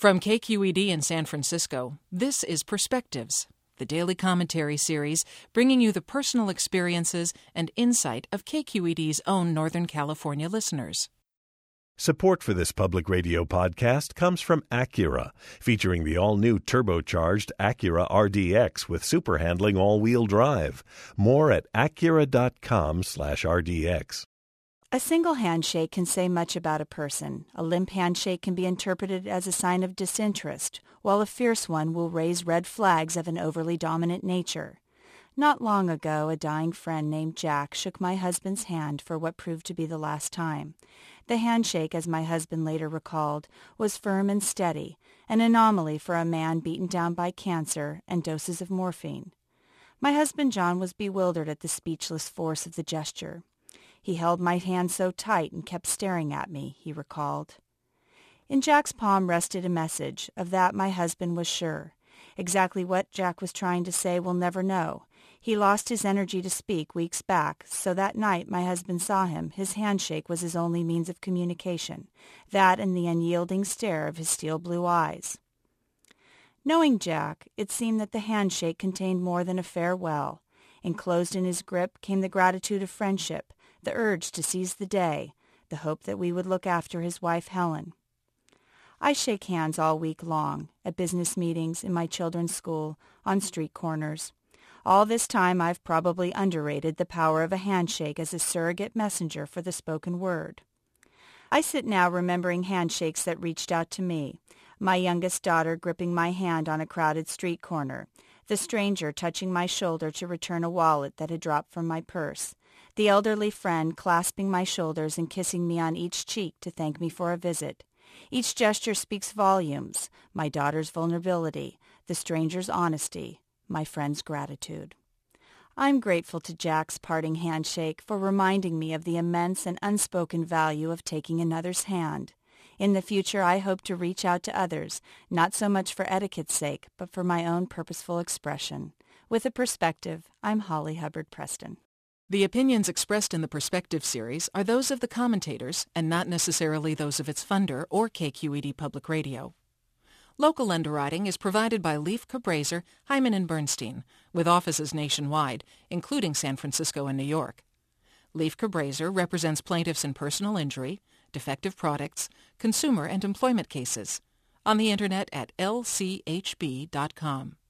From KQED in San Francisco, this is Perspectives, the daily commentary series bringing you the personal experiences and insight of KQED's own Northern California listeners. Support for this public radio podcast comes from Acura, featuring the all-new turbocharged Acura RDX with super handling all-wheel drive. More at acura.com/RDX. A single handshake can say much about a person. A limp handshake can be interpreted as a sign of disinterest, while a fierce one will raise red flags of an overly dominant nature. Not long ago, a dying friend named Jack shook my husband's hand for what proved to be the last time. The handshake, as my husband later recalled, was firm and steady, an anomaly for a man beaten down by cancer and doses of morphine. My husband John was bewildered at the speechless force of the gesture. He held my hand so tight and kept staring at me, he recalled. In Jack's palm rested a message. Of that my husband was sure. Exactly what Jack was trying to say we'll never know. He lost his energy to speak weeks back, so that night my husband saw him. His handshake was his only means of communication, that and the unyielding stare of his steel blue eyes. Knowing Jack, it seemed that the handshake contained more than a farewell. Enclosed in his grip came the gratitude of friendship, the urge to seize the day, the hope that we would look after his wife Helen. I shake hands all week long, at business meetings, in my children's school, on street corners. All this time I've probably underrated the power of a handshake as a surrogate messenger for the spoken word. I sit now remembering handshakes that reached out to me, my youngest daughter gripping my hand on a crowded street corner, the stranger touching my shoulder to return a wallet that had dropped from my purse, the elderly friend clasping my shoulders and kissing me on each cheek to thank me for a visit. Each gesture speaks volumes, my daughter's vulnerability, the stranger's honesty, my friend's gratitude. I'm grateful to Jack's parting handshake for reminding me of the immense and unspoken value of taking another's hand. In the future, I hope to reach out to others, not so much for etiquette's sake, but for my own purposeful expression. With a perspective, I'm Holly Hubbard Preston. The opinions expressed in the Perspective series are those of the commentators and not necessarily those of its funder or KQED Public Radio. Local underwriting is provided by Leif Cabraser, Hyman & Bernstein, with offices nationwide, including San Francisco and New York. Leif Cabraser represents plaintiffs in personal injury, defective products, consumer and employment cases. On the Internet at lchb.com.